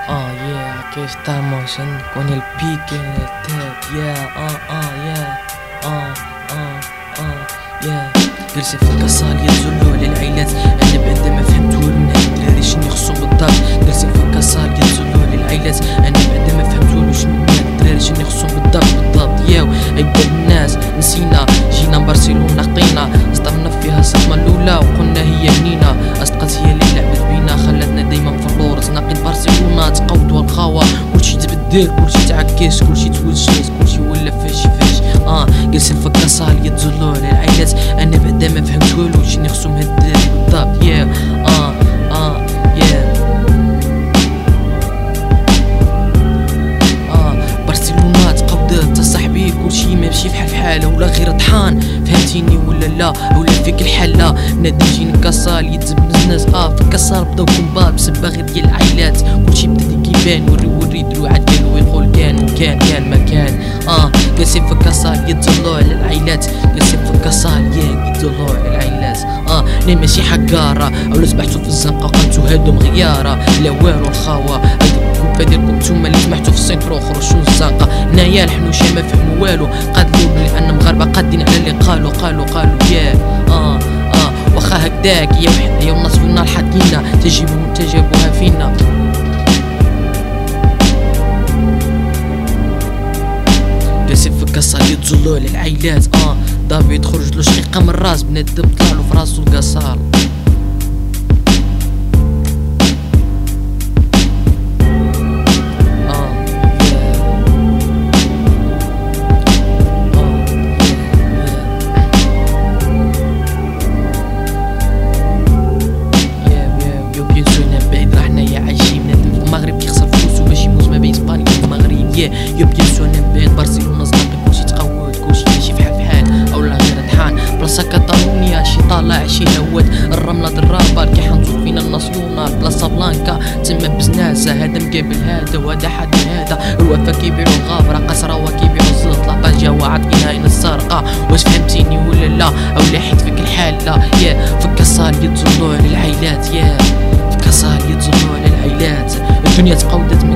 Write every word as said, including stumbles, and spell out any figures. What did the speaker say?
Oh yeah, aquí estamos en, con el pique en el tech, yeah, uh, uh, yeah, uh, uh, uh, yeah. جلسة في الكسال ينزلوا للعيلات، أنا بعدا ما فهمتو من هاد الدراري شنو يخصو بالضبط. جلسة في الكسال ينزلوا للعيلات، أنا بعدا ما فهمتولو شنو من هاد الدراري شنو يخصو بالضبط بالضبط. ياو عيب الناس نسينا، جينا برشلونة خطينا، صدمنا فيها الصدمة الأولى وقلنا هي هنينا، أصدقات هي اللي لعبت بينا خلتنا دايما في اللور. ناقد برشلونة تقودوا الخاوة، كلشي تبدل كلشي تعكس كلشي توجس كلشي ولا فاش فاش. اه جالسين في الكسال يتزلوا للعيلات، أنا بعدا ما فهمتولو شنو يخصو من هاد الدراري بالضبط. يا اه اه يا اه برشلونة تقودت صاحبي كلشي ماشي فحال فحالة ولا غير طحان، فهمتيني ولا لا ولا فيك الحالة. بنادم جي نكسال يتزبزنز اه في الكسال بداو كومبات بسبة غير ديال العائلات، كلشي بدا كيبان وري وري درو عاد قالو يقول كان وكان كان ما كان. اه جالسين في الكسال يتزلوا على العائلات، جالسين في الكسال يا يتزلوا على العائلات. اه لا ماشي حقارة اولا سبحتو في الزنقة قلتو هادو مغيارة، لا والو الخاوة الكوفة ديالكم نتوما اللي سمحتو في السنترو خرجتو الزنقة. هنايا الحنوشة ما فهمو والو، قادلو بلي أن مغاربة قادين على اللي قالو قالو قالو يا اه اه واخا هكداك يا وحدة يا الناس فينا الحدينا تجيبو تجابوها فينا. جالسين في الكسال يتزلوا للعيلات، اه دافيد خرج له شقيقة من الراس، بنادم طلعلو في راسو الكسال. يا بيان سو انا بعيد برشلونة صدقني كلشي تقود كلشي ماشي فحال فحال اولا غير طحان. بلاصة كاتالونيا شي طالع شي هوات، الرملة درابة كي حنزور فينا الناسيونال. بلاصة بلانكا تما بزنازة، هذا مقابل هذا وهذا حد هذا. الوفا كيبيعو الغابرة، قصراوة كيبيعو الزلط، لعطا جاوة عطينا هنا السرقة. واش فهمتيني ولا لا اولا حيت فيك الحالة. يا في الكسال يتزلوا على العائلات، يا في الكسال يتزلوا على العائلات. الدنيا تقودت